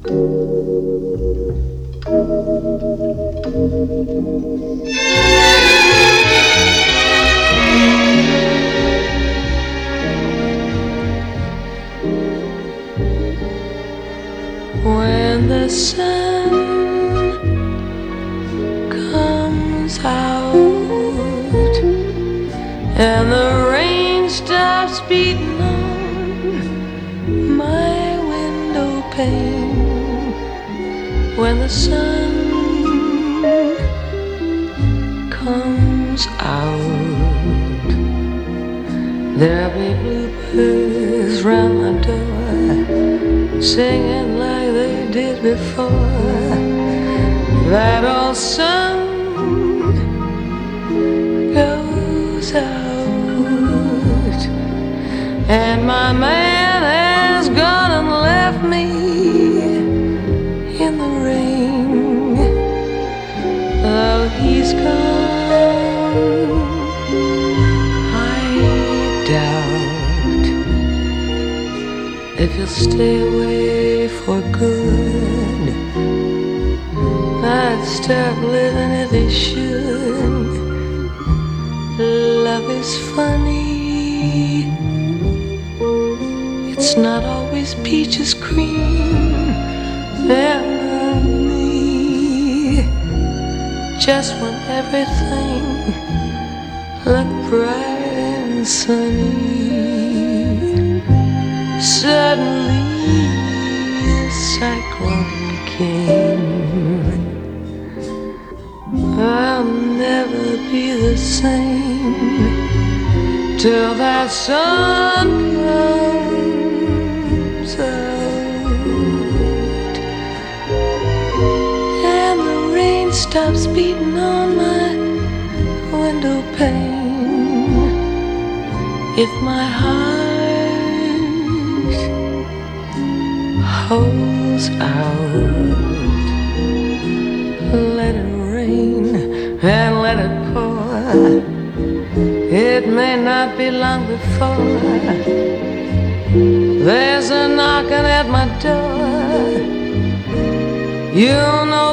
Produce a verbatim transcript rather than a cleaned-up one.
When the sun comes out and the rain stops beating on my window pane, when the sun comes out, there'll be bluebirds round my door, singing like they did before. That old sun goes out, and my man has gone and left me in the rain. Oh, he's gone, I doubt if he'll stay away for good. I'd stop living if he should. Love is funny, it's not always peaches, cream, and honey. Just when everything looked bright and sunny, suddenly a cyclone came. I'll never be the same till that sun comes out and the rain stops beating on my window pane. If my heart holds out, let it rain and let it pour. It may not be long before there's a knocking at my door. You'll know